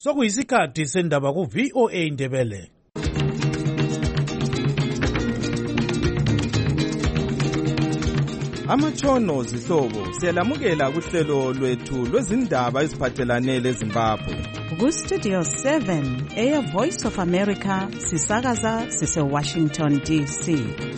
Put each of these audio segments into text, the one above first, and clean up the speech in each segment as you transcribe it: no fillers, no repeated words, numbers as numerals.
Sokuyisikhathi sendaba ku VOA Indebele. Amatshono zihlobo siyalamukela kuhlelo lwethu lwezindaba eziphathelane leZimbabwe. Ku Studio 7 Air Voice of America sisakaza sise Washington DC.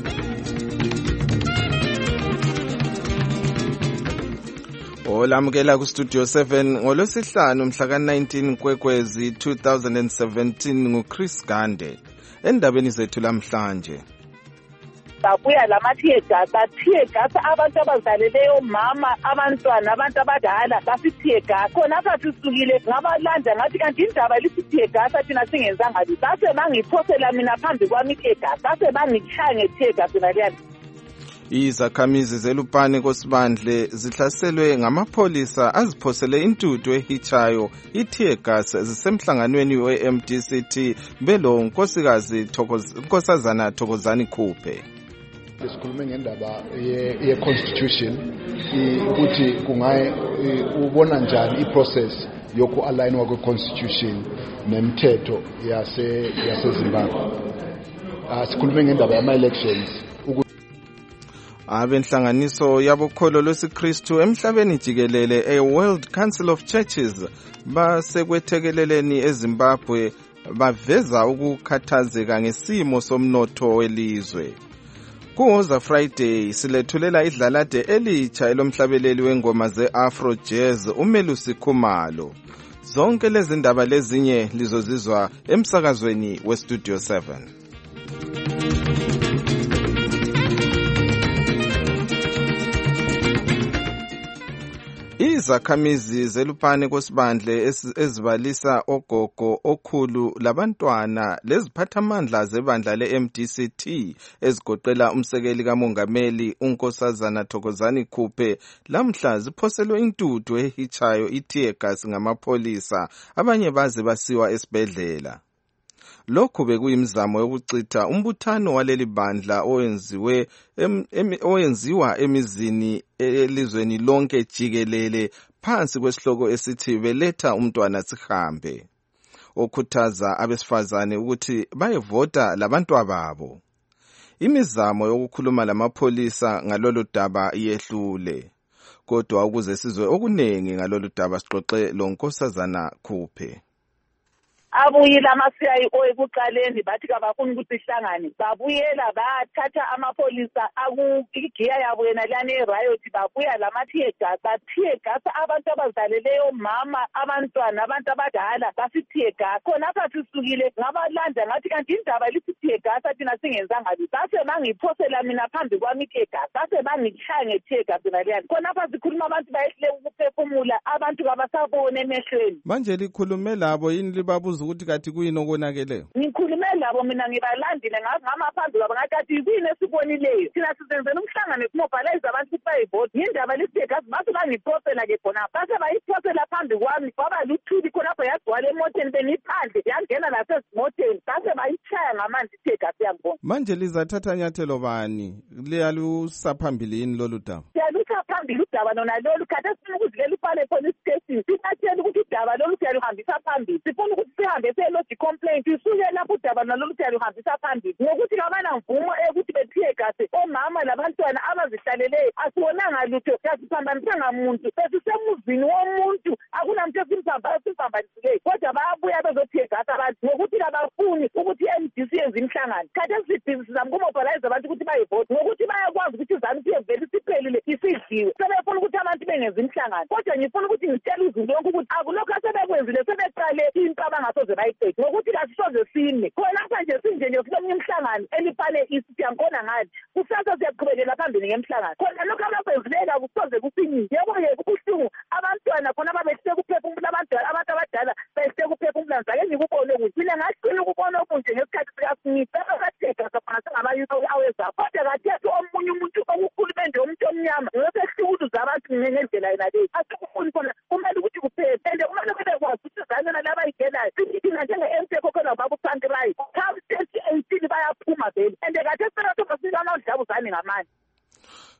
Olamukela ku Studio 7 ngolosihlanu mhla ka-19 Nkwekwezi 2017 nguChris Gande. Endabeni zethu lamhlanje. Babuya lamathiyegasi abantu abazaleleyo mama abantwana abantu abadala basithiyegasi khonapha sisukile ngabalanda ngathi kanti indaba lisithiyegasi thina singenzanga lutho base bangiphosela mina phambi kwami ithiyegasi base bangitshaya ngethiyegasi naliyani. Izakhamizi zeLupane koSibandle zihlaselwe ngamapolisa aziphosele intuthu ehitshayo ithiyegasi zisemhlanganweni we-MDCT belo Nkosazana Thokozani Khuphe. Sikhulume ngendaba ye-constitution ukuthi kungaye ubona njani iprocess yoku-align kwe-constitution nemithetho yaseZimbabwe. Sikhulume ngendaba yama-elections. Abenhlanganiso yabokholo lwesiKristu emhlabeni jikelele e-World Council of Churches basekwethekeleleni eZimbabwe baveza ukukhathazeka ngesimo somnotho welizwe. Kuwoza Friday silethulela idlalade elitsha elomhlabeleli wengoma ze-Afro Jazz uMelusi Khumalo. Zonke lezi ndaba lezinye lizozizwa emsakazweni weStudio 7. Izakhamizi zeLupane koSibandle ezibalisa ogogo okhulu labantwana leziphathamandla zebandla le-MDCT ezigoqela umsekeli kamongameli uNkosazana Thokozani Khuphe lamhla ziphoselwe intuthu ehitshayo ithiyegasi ngamapolisa abanye baze basiwa esibhedlela. Lokhu bekuyimizamo yokucitha umbuthano waleli bandla owenziwa emizini elizweni lonke jikelele phansi kwesihloko esithi beletha umntwana sihambe, okhuthaza abesifazane ukuthi bayevota labantwababo. Imizamo yokukhuluma lamapolisa ngalolu daba yehlule, kodwa ukuze sizwe okunengi ngalolu daba sixoxe loNkosazana Khuphe. Abuyela ama-CIO ekuqaleni bathi kabafuni ukuthi sihlangane babuyela bathatha amapolisa igiya yabo yena lana e-riot babuya lamathiyegasi abantu abazaleleyo mama abantwana abantu abadala basithiyegasi khonapha sisukile ngabalanda ngathi kanti indaba lisithiyegasi thina singenzanga lutho base bangiphosela mina phambi kwami ithiyegasi base bangitshaya ngethiyegasi naliyani khonapha sikhuluma abantu bayehluleka ukuphefumula abantu kabasabone emehlweni. Manje likhulume labo yini libabuza ukuthi kathi kuyini okonakeleyo? Ngikhulume labo mina ngibalandile ngama phambi kwabo ngathi kuyini esibonileyo thina sizenzela umhlangano kumobilize abantu ukuthi bayivote indaba lisithiyegasi base bangiphosela ke khona base bayiphosela phambi kwami kwaba luthuli khonapho yagcwala emoteni beniphandle yangena nasezimoteni base bayitshaya ngamanzi ithiyegasi yangibona. Manje lizathatha nyathelo bani liyalusa phambili yini lolu daba? Siyalusa phambili udaba lona lolu kade sifuna ukuzilela uphale police station sithathele ukuthi udaba lolu siyaluhambisa phambili sifuna ukuthi sihambe siyelodge complaint sisuke lapho udaba lolu siyaluhambisa phambili ngokuthi kabana mvumo ukuthi bethiyegasi omama labantwana abazihlaleleyo asibonanga lutho siyasiphambanisanga muntu sesisemuzini womuntu akunamuntu esimphambaniseyo kodwa bayabuya bezothiyegasi abantu ngokuthi kabafuni ukuthi i-MDC yenze imhlangano kade sizama ukumobilize abantu ukuthi bayivote ngokuthi bayakwazi ukuthi izanu siyevele siphelile isidliwe sebefuna ukuthi abantu bengenza imhlangano kodwa ngifuna ukuthi ngitshele uzulu lonke ukuthi akulokho asebekwenzile sebeqale into abangasoze bayiqede ngokuthi kasisoze sime khonapha nje sinje kunomnye umhlangano elipale isiyankona ngathi kusasa siyaqhubekela phambili ngemhlangano khona lokho abakwenzileyo akusoze kufinyile yebo-ke kubuhlungu abantwana khona babehluleka ukuphefumula abantu abadala behluleka ukuphefumula ngizake ngikubone ukuthi mina ngaqina ukubona okunje ngesikhathi sikaSmith abathiyegasi khona sengabayuthi aweza kodwa kathethi omunye umuntu okukhulumende umuntu omnyama ngosehlukuza abantu ngendlela yena leyo asikufuni khona kumele ukuthi kuphele and kumele bekwazi ukuthi izanyana labayigelayo thina njenge-MP kokhona babusantirai come 2018 bayaphuma vele and kade senathobasikanodlabuzane ngamanje.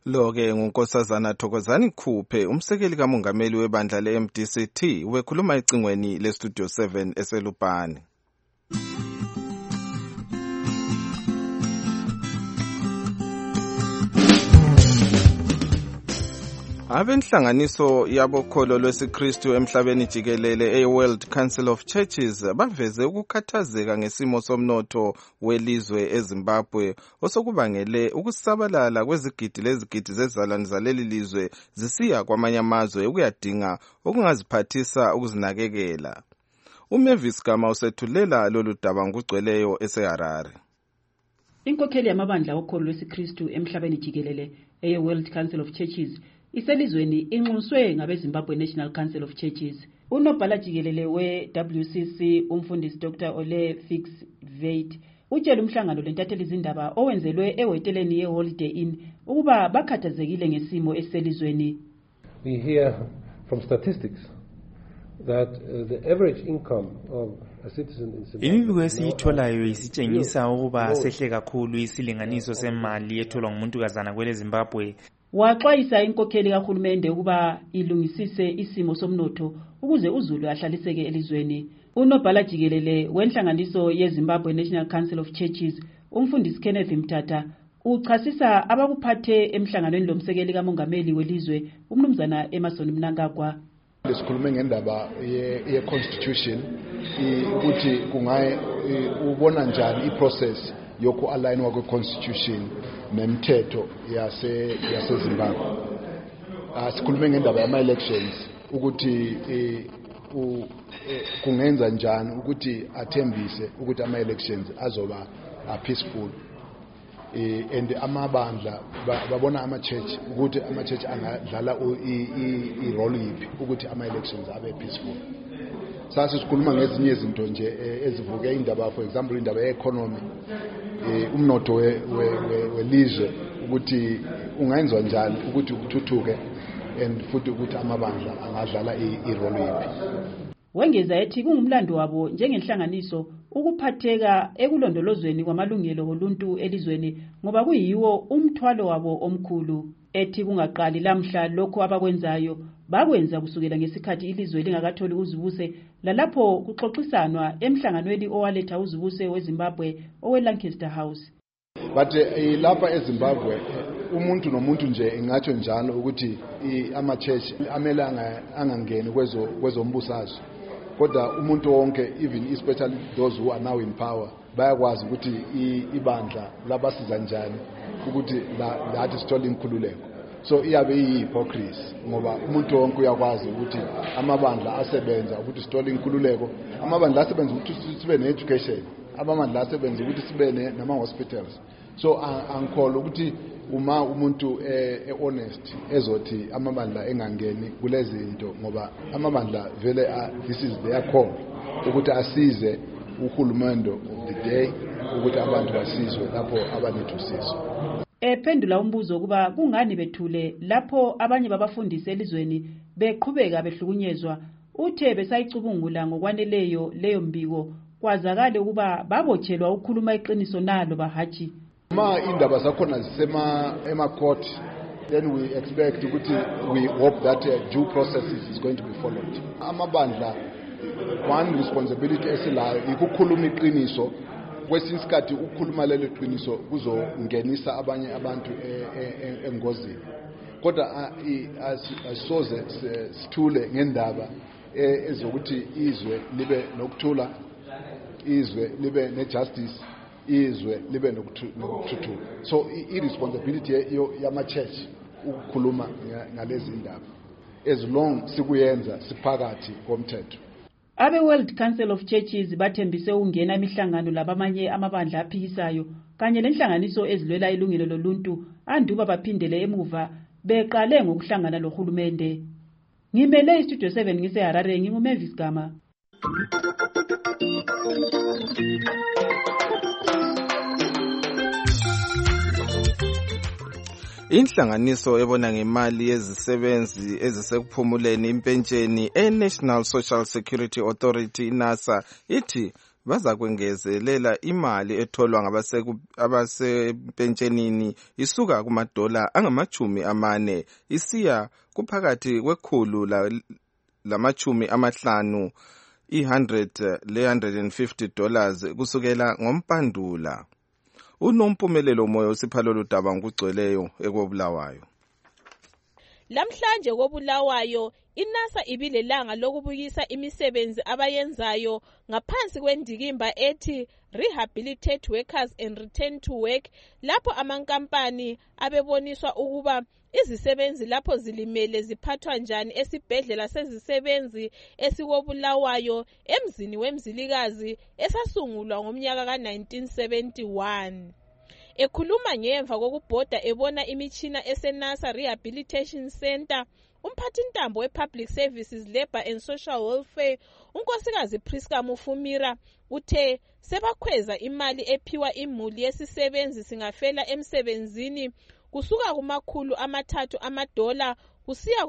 Lo-ke ngunkosazana Thokozani Khuphe, umsekeli kamongameli webandla le-MDCT, wekhuluma ecingweni le-Studio 7 eselupane. Abenhlanganiso yabokholo lwesiKristu emhlabeni jikelele e-World Council of Churches baveze ukukhathazeka ngesimo somnotho welizwe eZimbabwe osokubangele ukusabalala kwezigidi lezigidi zezalwane zaleli lizwe zisiya kwamanye amazwe ukuyadinga okungaziphathisa ukuzinakekela. uMavis Gama usethulela lolu daba ngokugcweleyo eseHarare. Inkokheli yamabandla okholo lwesiKristu emhlabeni jikelele e-World Council of Churches iselizweni inxuswe ngabeZimbabwe National Council of Churches. Unobhala jikelele we-WCC umfundisi Dr. Ole Fix Veit utshela umhlangano lentatheli izindaba owenzelwe ehoteleni ye-Holiday Inn ukuba bakhathazekile ngesimo eselizweni. We hear from statistics that the average income of a citizen in Zimbabwe. Imibiko esiyitholayo isitshengisa ukuba sehle kakhulu isilinganiso semali etholwa ngumuntukazana kwele Zimbabwe. Waxwayisa inkokheli kahulumende ukuba ilungisise isimo somnotho ukuze uZulu ahlaliseke elizweni. Unobhala jikelele wenhlanganiso yeZimbabwe National Council of Churches umfundisi Kenneth Mthatha uchasisa abakuphathe emhlanganweni lomsekeli kamongameli welizwe umnumzana Emerson Mnangagwa. Lesikhulume ngendaba ye-constitution ukuthi kungaye ubona njani iprocess yoku-align kwe-constitution nemithetho yaseZimbabwe. Sikhulume ngendaba yama-elections ukuthi kungenza njani ukuthi athembise ukuthi ama-elections azoba peaceful. And amabandla babona ama-church ukuthi ama-church angadlala i-role yiphi ukuthi ama-elections abe peaceful. Sasa sikhuluma ngezinye izinto nje ezivuke indaba, for example indaba ye-economy, umnotho welizwe ukuthi ungenziwa njani ukuthi ukuthuthuke and futhi ukuthi amabandla angadlala i-role yiphi. Wengeza ethi kungumlando wabo njengenhlanganiso ukuphatheka ekulondolozweni kwamalungelo oluntu elizweni ngoba kuyiwo umthwalo wabo omkhulu. Ethi kungaqali lamhla lokho abakwenzayo bakwenza kusukela ngesikhathi ilizwe lingakatholi uzibuse lalapho kuxoxisanwa emhlanganweni owaletha uzibuse weZimbabwe oweLancaster House. But lapha eZimbabwe umuntu nomuntu nje ingatsho njalo ukuthi ama-church amele angangeni kwezombusazwe. Kodwa umuntu wonke, even especially those who are now in power, bayakwazi ukuthi ibandla labasiza njani ukuthi lathi sithole inkhululeko. So iyabe iyi-hypocrisy ngoba umuntu wonke uyakwazi ukuthi amabandla asebenza ukuthi sithole inkhululeko, amabandla asebenza ukuthi sibe ne-education, amabandla asebenza ukuthi sibe nama-hospitals. So angikholwa ukuthi uma umuntu honest ezothi amabandla engangeni kulezi zinto ngoba amabandla vele this is their call ukuthi asize uhulumende of the day ukuthi abantu basizwe lapho abanethu usizo. Ephendula umbuzo kuba kungani bethule lapho abanye babafundisi elizweni beqhubeka behlukunyezwa uthe besayicubungula ngokwaneleyo leyo mbiko kwazakale ukuba babotshelwa ukukhuluma iqiniso nalo bahathi. Ma indaba zakhona zisema ema-court, then we expect ukuthi we hope that due process is going to be followed. Amabandla one responsibility esilayo ukukhuluma iqiniso, kwesinye isikhathi ukukhuluma lelo qiniso kuzongenisa abanye abantu engozini. Kodwa asisoze sithule ngendaba ezokuthi izwe libe nokuthula, izwe libe nejustice, izwe libe nokuthuthuka. So i-responsibility yama-church ukukhuluma ngalezi ndaba as long sikuyenza siphakathi komthetho. Abe-World Council of Churches bathembise ukungena imihlangano labamanye amabandla aphikisayo kanye nenhlanganiso ezilwela ilungelo loluntu anduba baphindele emuva beqale ngokuhlangana lohulumende. Ngimele iStudio 7 ngiseHarare nginguMavis Gama. Inhlanganiso ebona ngemali yezisebenzi ezisekuphumuleni impentsheni eNational Social Security Authority NASA ithi bazakwengezelela imali etholwa abasepentshenini isuka kumadola angama-40 isiya kuphakathi kwekhulu lamachumi amahlanu $100 le-$150 kusukela ngoMpandula. Unompumelelo moyo uSiphalelo Ludaba ngokugcweleyo ekobulawayo. Lamhlanje kobulawayo iNASA ibilelanga lokubuyisa imisebenzi abayenzayo ngaphansi kwendikimba ethi Rehabilitate Workers and Return to Work, lapho amankampani abeboniswa ukuba izisebenzi lapho zilimele ziphathwa njani esibhedlela sezisebenzi esikobulawayo emzini wemzilikazi esasungulwa ngomnyaka ka-1971. Ekhuluma ngemva kokubhoda ebona imitshina eseNASA Rehabilitation Center, umphathintambo we-Public Services, Labour and Social Welfare, unkosikazi Priska Mufumira, uthe sebakhweza imali ephiwa imuli yesisebenzi singafela emsebenzini kusuka $300 kusiya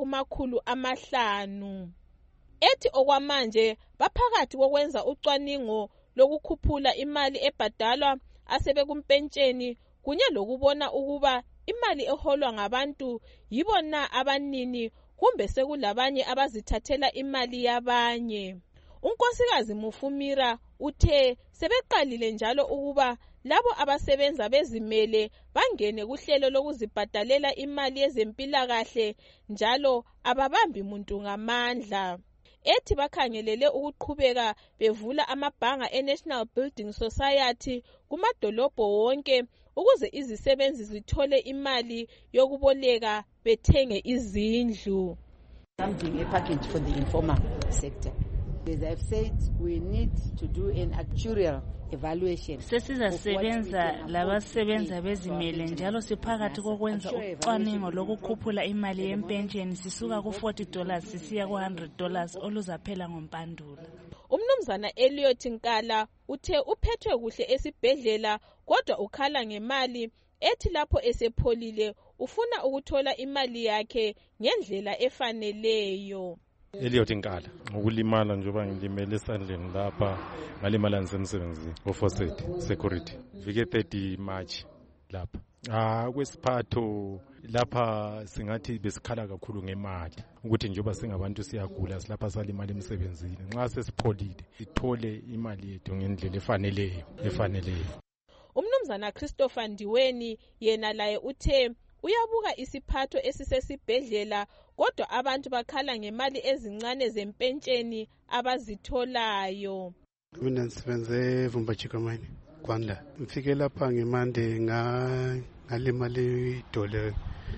$500. Ethi okwamanje baphakathi kokwenza ucwaningo lokukhuphula imali ebhadalwa asebekumpentsheni kunye lokubona ukuba imali eholwa ngabantu yibona abanini kumbe sekulabanye abazithathela imali yabanye. Unkosikazi Mufumira uthe sebeqalile njalo ukuba labo abasebenza bezimele bangene kuhlelo lokuzibhadalela imali yezempilakahle njalo ababambi muntu ngamandla. Ethi bakhangelele ukuqhubeka bevula amabhanga eNational Building Society kumadolobho wonke ukuze izisebenzi zithole imali yokuboleka bethenge izindlu. Something a package for the informal sector. As I've said, we need to do an actuarial evaluation. Sesizasebenza labasebenza bezimele njalo siphakathi kokwenza ucwaningo lokukhuphula imali yempensheni sisuka ku$40 sisiya ku$100 oluzaphela ngoMpandula. Umnumzana Elliot Nkala uthe uphethwe kuhle esibhedlela kodwa ukhala ngemali ethi lapho esepholile ufuna ukuthola imali yakhe ngendlela efaneleyo. Elliot Nkala ngokulimala njengoba ngilimele esandleni lapha ngalimala ngisemsebenzini ofoseti security vike 30 March lapha kwesiphatho lapha singathi besikhala kakhulu ngemali ukuthi njengoba singabantu siyagula silapha salimala emsebenzini nxa sesipholile sithole imali yethu ngendlela efaneleyo. Umnumzana Christopher Ndiweni yena laye uthe uyabuka isiphatho esisesibhedlela kodwa abantu bakhala ngemali ezincane zempentsheni abazitholayo. Mina ngisebenze Vumba Chikamani Kwanda. Ngifike lapha ngeMande ngalimala idolo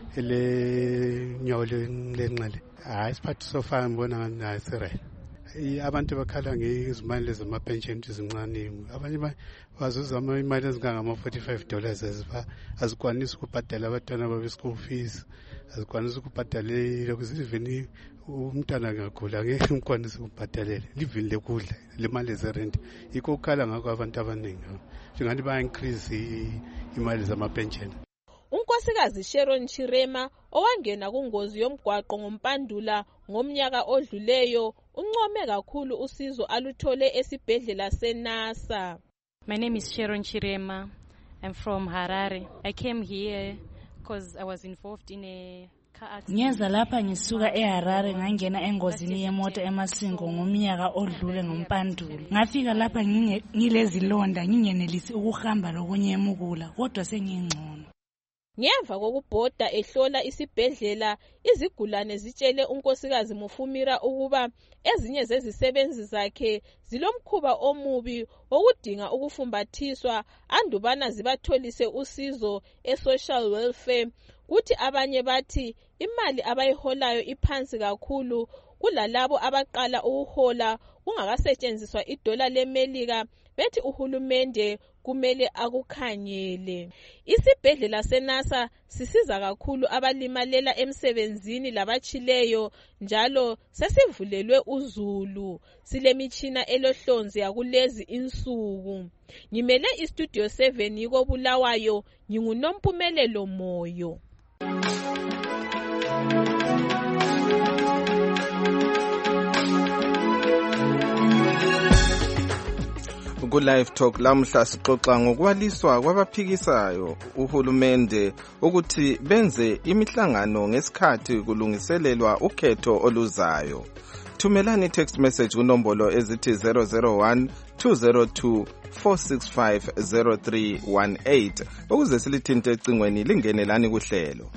elenyawo lenxele. Isiphatho sofa ngibona ngathi sirele. Abantu bakhala ngezimali zamapension ezincane. Abanye bazuza imali ezingama$45 azikwanisi ukubhadala abantwana babo school fees, azikwanisi ukubhadala lokuzivini umntwana ngagula ngeke ngikwanise ukubhadalela livini lekudla lemali zerent. Yikho ukhala ngakho abantu abaningi njengani ba increase imali zamapension. Unkosikazi Sharon Chirema owangena kungozi yomgwaqo ngoMpandula ngomnyaka odluleyo uncome kakhulu usizo aluthole esibhedlela seNASA. My name is Sharon Chirema. I'm from Harare. I came here because I was involved in a car accident. Ngiyeza lapha ngisuka eHarare ngangena engozini yemoto eMasingo ngomnyaka odlule ngoMpandula. Ngafika lapha ngilezilonda ngingenelisi ukuhamba lokunyemukula kodwa sengingcono. Ngemva kokubhoda ehlola isibhedlela izigulane zitshele unkosikazi Mufumira ukuba ezinye zezisebenzi zakhe zilomkhuba omubi okudinga ukufumbathiswa andubana zibatholise usizo eSocial Welfare kuthi abanye bathi imali abayiholayo iphansi kakhulu kulalabo abaqala ukuhola kungakasetshenziswa $1 leMelika bethi uhulumende kumele akukhanyele. Isibhedlela seNASA sisiza kakhulu abalimalela emsebenzini labachileyo njalo sesivulelwe uzulu. Silemitshina elohlonzi yakulezi insuku. Ngimele iStudio 7 yiko Bulawayo nginguNompumelelo Moyo. Ku-Live Talk lamhla sixoxa ngokwaliswa kwabaphikisayo uhulumende ukuthi benze imihlangano ngesikhathi kulungiselelwa ukhetho oluzayo. Thumelani text message kunombolo ezithi 001 202 465 0318 ukuze silithinte ecingweni lingenelani kuhlelo.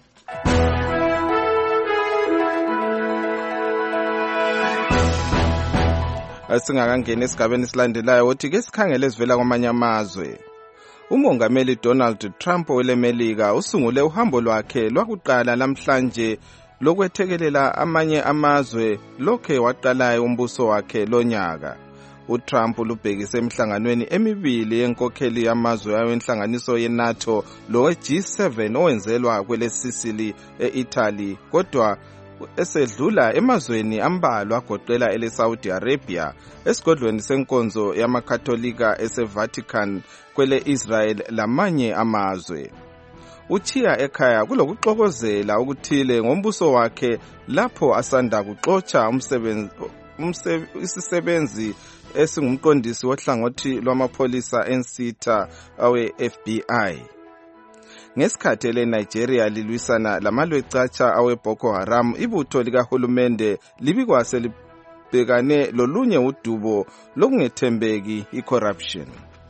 Asingakangena esigabeni silandelayo wothi ke sikhangele esivela kwamanye amazwe. Umongameli Donald Trump welemelika usungule uhambo lwakhe lwakuqala namhlanje lokwethekelela amanye amazwe lokhe waqalayo umbuso wakhe lonyaka. uTrump lubhekise emhlanganweni emibili yenkokheli yamazwe awenhlanganiso yeNATO lowe G7 owenzelwa kwele Sicily eItaly, kodwa esedlula emazweni ambalwa agoqela ele Saudi Arabia, esigodlweni senkonzo yamakatholika eseVatican, kwele Israel lamanye amazwe. Uchiya ekhaya kulokuxokozela ukuthile ngombuso wakhe lapho asanda kuxotsha isisebenzi esingumqondisi wohlangothi lwamapholisa ensitha awe FBI. Ngesikhathi leNigeria lilwisana lamalwecatsha awe Boko Haram, ibutho likahulumende libikwase libhekane lolunye udubo lokungethembeki i-corruption.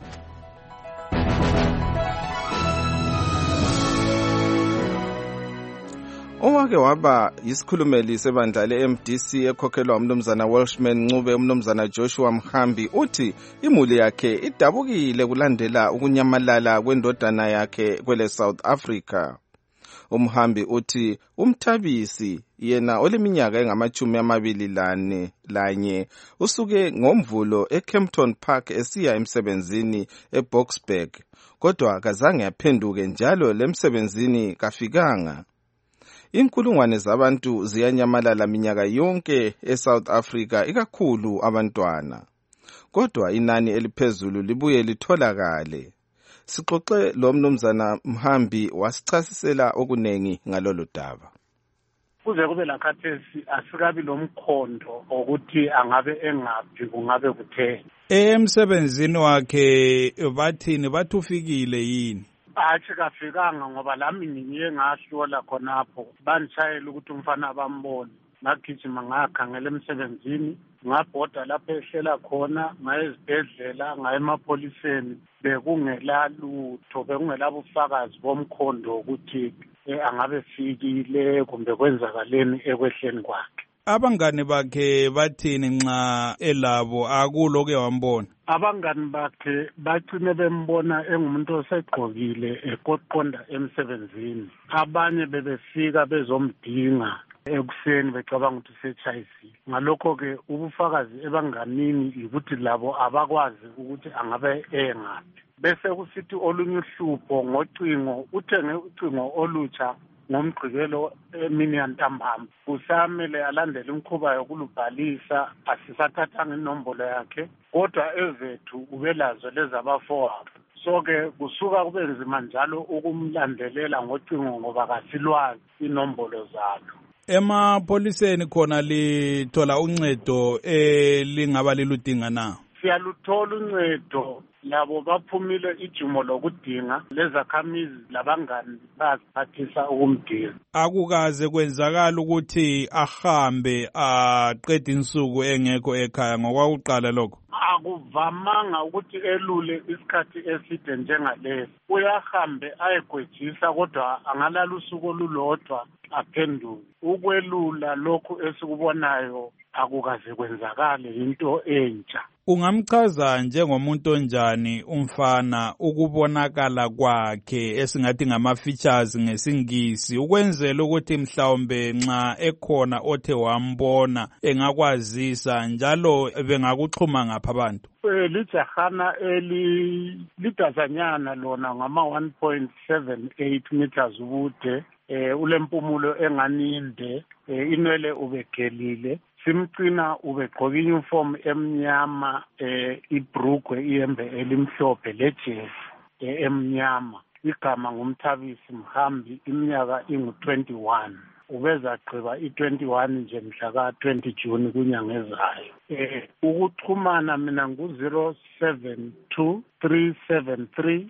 Owake waba yisikhulumeli sebandla le-MDC ekhokhelwa umnumzana Welshman Ncube umnumzana Joshua Mhambi uthi imuli yakhe idabukile kulandela ukunyamalala kwendodana yakhe kwele South Africa. Umhambi uthi umthabisi yena oleminyaka engama-21 usuke ngomvulo eKempton Park esiya emsebenzini eBoksburg, kodwa kazange aphenduke njalo lemsebenzini kafikanga. Inkulungwane zabantu ziyanyamalala minyaka yonke eSouth Africa, ikakhulu abantwana. Kodwa inani eliphezulu libuye litholakale. Sixoxe lo mnumzana Mhambi wasichasisela okunengi ngalolu daba. Kuze kube lakhathesi asikabi lomkhondo ukuthi angabe engaphi kungabe kuthe. Emsebenzini wakhe bathini bathufikile yini? Athi kafikanga ngoba lami ngiye ngahlola khonapho banitshayela ukuthi umfana bambone. Ngagijima ngakhangela emsebenzini, ngabhoda lapho ehlela khona, ngaye ezibhedlela, ngaye emapholiseni, bekungela lutho, bekungela bufakazi bomkhondo ukuthi angabe fikile kumbe kwenzakaleni ekwehleni kwakhe. Abangani bakhe bathini nxa elabo akuloke wambona? Abangani bakhe bagcine bembona engumuntu osegqokile eqoqonda emsebenzini. Abanye bebefika bezomdinga ekuseni becabanga ukuthi usetshayisile. Ngalokho-ke ubufakazi ebanganini ukuthi labo abakwazi ukuthi angabe engaphi. Bese kusithi olunye uhlupho ngocingo, uthenge ucingo olutsha ngomgqibelo emini yantambama. Kusamele alandele umkhuba yokulubhalisa, asisathathanga inombolo yakhe, kodwa ezethu ubelazo lezabafowabo. So-ke kusuka kube nzima njalo ukumlandelela ngocingo ngoba kasilwazi inombolo zalo. Emapholiseni khona lithola uncedo lingaba liludinga na? Siyaluthola uncedo, labo baphumile ijumo lokudinga, lezakhamizi labangani baziphathisa ukumdinga. Akukaze kwenzakala ukuthi ahambe aqede insuku engekho ekhaya ngokwakuqala lokho? Akuvamanga ukuthi elule isikhathi eside njengalesi. Uyahambe ayegwejisa kodwa angalala usuku olulodwa aphenduke. Ukwelula lokhu esikubonayo akukaze kwenzakale, into entsha. Ungamchaza njengomuntu onjani umfana ukubonakala kwakhe esingathi ngama-features ngesingisi ukwenzela ukuthi mhlawumbe nxa ekhona othe wambona engakwazisa njalo bengakuxhuma ngapha abantu? Lijahana lidazanyana lona ngama 1.78 meters ubude, ulempumulo enganinde, inwele ubegelile. Simcina ubegqoka uniform emnyama, ibrugwe iyembe elimhlophe lejesi emnyama. Igama ngumthabisi Mhambi, iminyaka ingu-21. ubezagqiba i-21 nje mhla ka-20 June kunyanga ezayo. Ukuxhumana mina ngu-072 373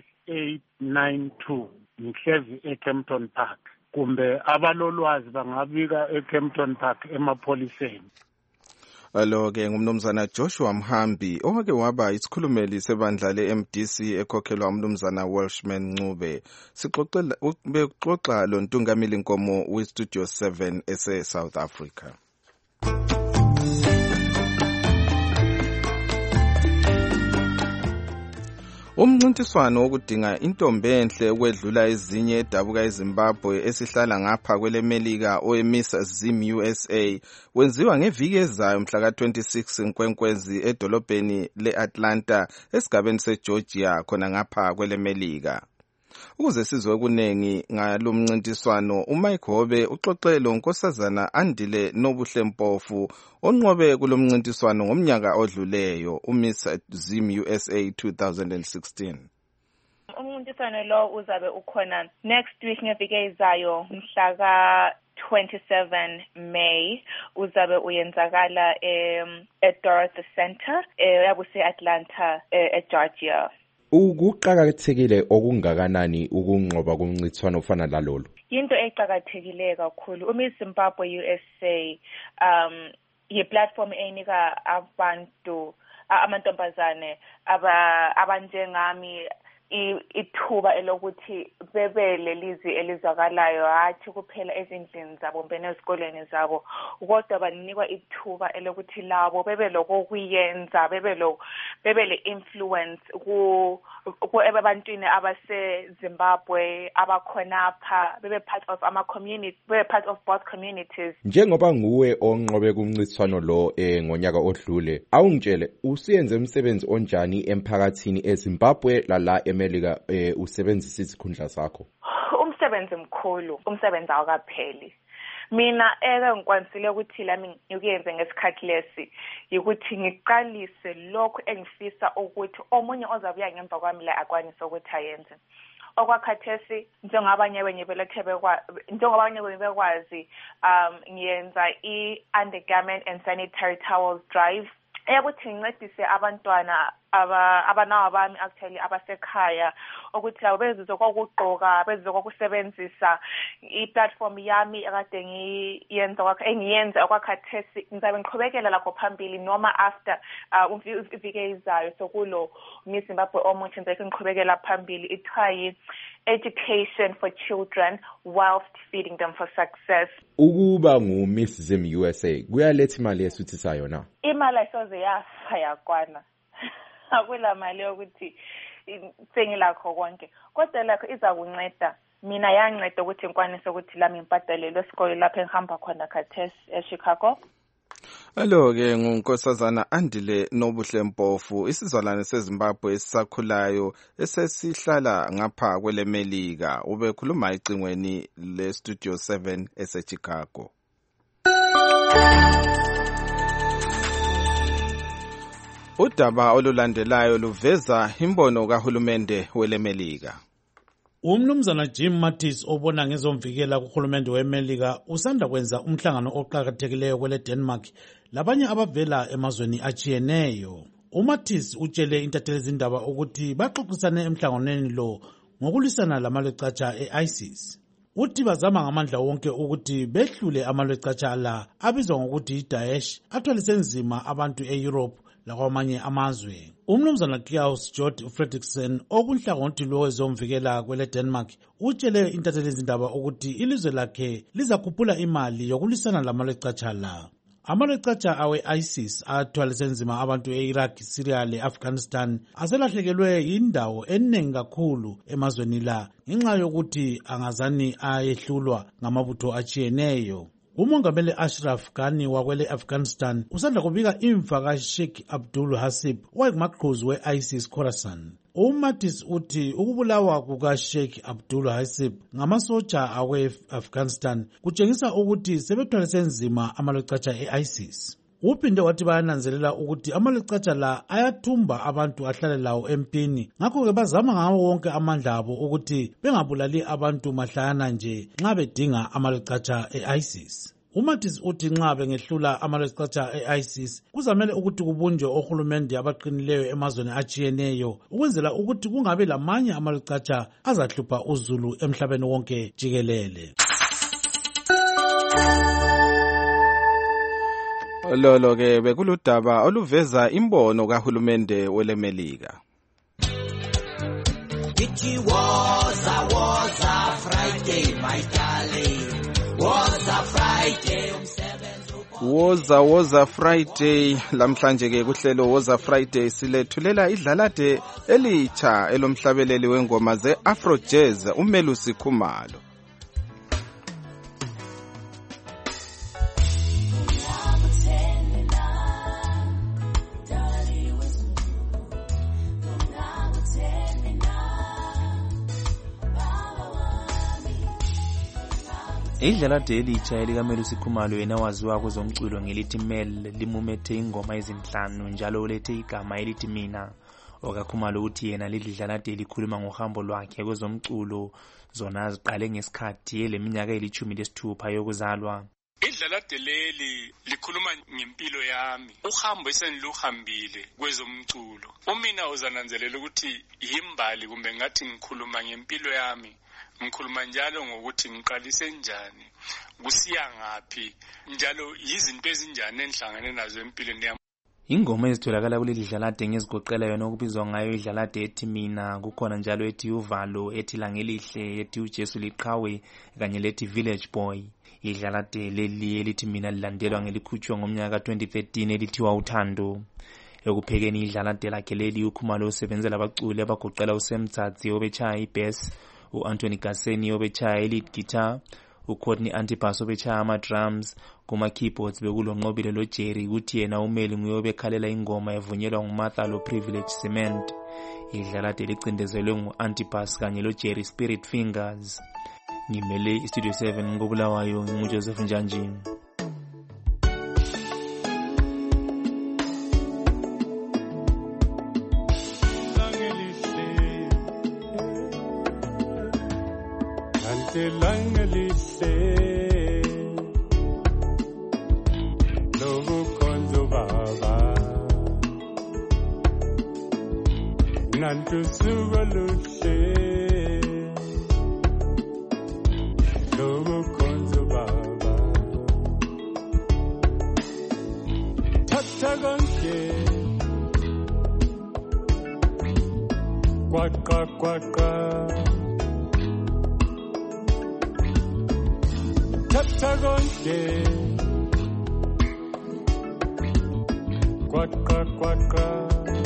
5892 ngihlezi eKempton Park, kumbe abalolwazi bangabika eKempton Park emapholiseni. Alo-ke ngumnumzana Joshua Mhambi owake waba isikhulumeli sebandla le-MDC ekhokhelwa umnumzana Welshman Ncube. Bexoxa lo Ntungamili Nkomo we-Studio 7 ese-South Africa. Umncintiswano wokudinga intombi enhle ukwedlula ezinye edabuka eZimbabwe esihlala ngapha kwelemelika oweMiss Zim USA wenziwa ngeviki ezayo mhla ka-26 Nkwenkwezi edolobheni le-Atlanta esigabeni seGeorgia khona ngapha kwelemelika. Ukuze sizwe kunengi ngalo mncintiswano, uMike Hobe uxoxe lo Nkosazana Andile Nobuhle Mpofu onqobe kulo mncintiswano ngomnyaka odluleyo uMiss Zim USA 2016. Umncintiswano lo uzabe ukhona next week ngeviki ezayo mhla ka-27 May uzabe uyenzakala eDorothy Center yabuse-Atlanta eGeorgia. Ukuqakathekile okungakanani ukunqoba kumncintiswano ofana lalolu? Into eqakathekile kakhulu uMiss Zimbabwe USA yi-platform enika amantombazane abanjengami ithuba elokuthi bebe lelizwi elizwakalayo, hathi kuphela ezindlini zabo mbene ezikoleni zabo, kodwa banikwa ithuba elokuthi labo bebe lokuyenza, bebe le-influence ebantwini abase-Zimbabwe abakhonapha, bebe part of ama-community, bebe part of both communities. Njengoba nguwe onqobe kumncintiswano lo ngonyaka odlule, awungitshele usiyenze umsebenzi onjani emphakathini eZimbabwe lala eMelika usebenzisa izikhundla zakho? Umsebenzi mkhulu, umsebenzi awukapheli. Mina ngikwanisile ukuthi lami ngikuyenze ngesikhathi lesi ukuthi ngiqalise lokho engifisa ukuthi omunye ozabuya ngemva kwami la akwanise ukuthi ayenze. Okwakhathesi njengabanye bekwazi ngiyenza i-undergarment and sanitary towels drive eyakuthi ngincedise abantwana abanawa bami actually abasekhaya ukuthi labo bezizwe kokugqoka, bezizwe kokusebenzisa i-platform yami akade engiyenza okwakhathesi. Ngizabe ngiqhubekela lapho phambili noma after iviki ezayo sokulo Miss Zimbabwe omutsha ngizabe ngiqhubekela phambili. Ithiwa Education for Children whilst feeding them for success. Ukuba ngu-Miss Zim USA kuyaletha imali esuthisayo na? Imali ayisoze yafa yakwana. Akula mali yokuthi sengilakho konke, kodwa lakho iza kunceda. Mina yanginceda ukuthi ngikwanise ukuthi lami ngibhadalelwe isikole lapho engihamba khona khathesi eChicago. Alo-ke nguNkosazana Andile Nobuhle Mpofu, isizalwane seZimbabwe esisakhulayo esesihlala ngapha kwelemelika. Ubekhuluma ecingweni le-Studio 7 eseChicago. Udaba olulandelayo luveza imbono kahulumende welemelika. Umnumzana Jim Mattis obona ngezomvikela kuhulumende weMelika usanda kwenza umhlangano oqhakathekileyo kwele Denmark labanye abavela emazweni achiyeneyo. uMattis utshele intathelezindaba ukuthi baxoxisane emhlanganweni lo ngokulisana lamalwecatsha e-ISIS. Uthi bazama ngamandla wonke ukuthi behlule amalwecatsha la abizwa ngokuthi iDaesh athwalise nzima abantu eEurope lakwamanye amazwe. Umnumzana Klaus Jort Fredriksen okunhlangothi lwezomvikela kwele Denmark utshele intathelezindaba ukuthi ilizwe lakhe lizakhuphula imali yokulisana lamalwecatsha la. Amalwecatsha awe-ISIS athwalise nzima abantu e-Iraq, Syria le-Afghanistan aselahlekelwe yindawo eningi kakhulu emazweni la ngenxa yokuthi angazani ayehlulwa ngamabutho achiyeneyo. Umongameli Ashraf Ghani wakwele Afghanistan usanda kubika imfa kaSheikh Abdul Hasib owayengumaqhuzu we-ISIS Khorasan. uMattis uthi ukubulawa kukaSheikh Abdul Hasib ngamasotsha awe-Afghanistan kutshengisa ukuthi sebethwalise nzima amalwecatsha e-ISIS. uphinde wathi bayananzelela ukuthi amalecatsha la ayathumba abantu ahlale lawo empini, ngakho-ke bazama ngawo wonke amandla abo ukuthi bengabulali abantu mahlayana nje nxa bedinga amalecatsha e-ISIS. uMattis uthi nxa bengehlula amalecatsha e-ISIS kuzamele ukuthi kubunjwe ohulumende abaqinileyo emazweni atshiyeneyo ukwenzela ukuthi kungabi lamanye amalecatsha azahlupha uzulu emhlabeni wonke jikelele. Lolo ke bekuludaba oluveza imbono kahulumende welemelika. It was a Friday, my darling. Was a Friday. Woza Friday lamhlanje ke kuhlelo Woza Friday silethulela idlalade elitsha elomhlabeleli wengoma ze-Afro Jazz uMelusi Khumalo. Idlalade elitsha elikaMelusi Khumalo yena waziwa kwezomculo ngelithi Mel limumethe ingoma ezinhlanu njalo ulethe igama elithi Mina. OkaKhumalo uthi yena lidlalade likhuluma ngohambo lwakhe kwezomculo zona ziqale ngesikhathi eleminyaka eli-16 yokuzalwa. Idlalade leli likhuluma ngempilo yami, uhambo eseniluhambile kwezomculo. Umina uzananzelela ukuthi yimbali kumbe ngathi ngikhuluma ngempilo yami. Ngikhuluma njalo ngokuthi ngiqalise njani, kusiya ngaphi, njalo yizinto ezinjani enhlangane nazo empilweni yami. Ingoma ezitholakala kuleli dlalade ngezigoqela yona okubizwa ngayo idlalade ethi Mina, kukhona njalo ethi Uvalo, ethi Langelihle, ethi uJesu liqhawe kanye lethi Village Boy. Idlalade leli elithi Mina lilandelwa ngelikhutshwa ngomnyaka 2013 elithiwa Uthando. Ekuphekeni idlalade lakhe leli uKhumalo usebenzela abaculi abagoqela uSemtsatsi obetshaya ibass, u-Anthony Gaseni obetshaya i-lead guitar, uCourtney Antipas obetshaya ama-drums, kuma-keyboards bekulonqobile loJerry, kuthi yena uMeli nguye obekhalela ingoma evunyelwa nguMartha lo-Privilege Cement. Idlalade licindezelwe ngu-Antipas kanye loJerry Spirit Fingers. Ngimele iStudio 7 ngobulawayo nginguJoseph Njanjini. Langelihle lobukhonzo baba nantusuko luhle lobukhonzo baba thatha konke kwaqa Tagonde Quaca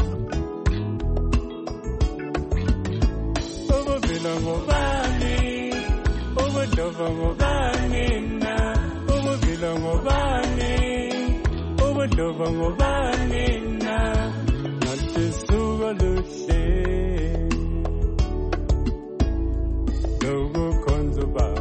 Over Vilangobani Over Dovangobani na Over Vilangobani Over Dovangobani na Nante Suga Luce Logo Konzuba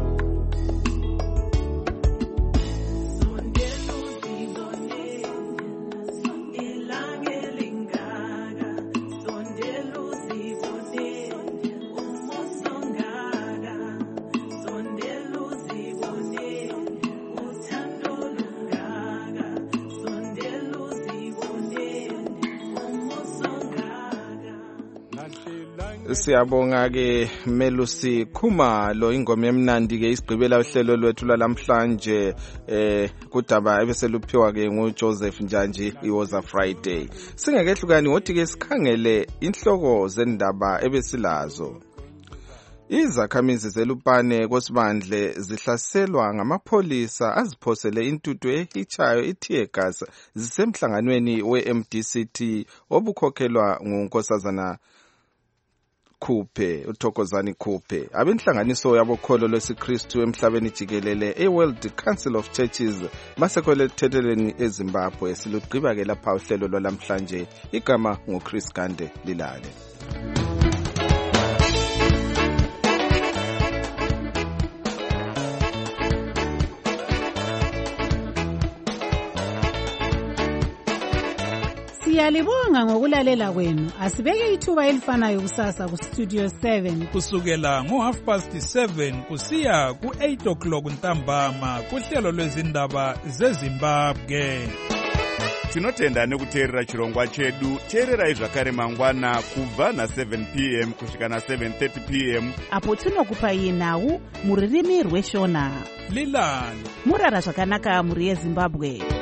Siyabonga ke Melusi Khumalo, ingoma emnandi ke isigqibela uhlelo lwethu lamhlanje kudaba ebeseluphiwa ke nguJoseph Njanji iWoza Friday. Singakehlukani wothi ke sikhangele inhloko zendaba ebesilazo. Izakhamizi zelupane kosibandle zihlaselwa ngamapholisa aziphosele intuthu ehichayo i-tear gas zisemhlanganweni we-MDCT obukhokhelwa nguNkosazana Khuphe, uThokozani Khuphe. Abenhlanganiso yabokholo lwesiKristu emhlabeni jikelele eWorld Council of Churches basekweletheleni eZimbabwe. Silugqiba ke lapha uhlelo lwalamhlanje. Igama nguChris Gande Lilale. Siyalibonga ngokulalela kwenu. Asibeke ithuba elifanayo kusasa ku Studio 7 kusukela ngo7:30 kusiya ku8 o'clock ntambama kuhlelo lwezindaba zeZimbabwe. Tinotenda nekuteerera chirongwa chedu. Teererai zvakare mangwana kubva na7 p.m. kusvika na7:30 p.m. apo tinokupai nhau muririmi rweshona. Lilani murara zvakanaka muri yeZimbabwe.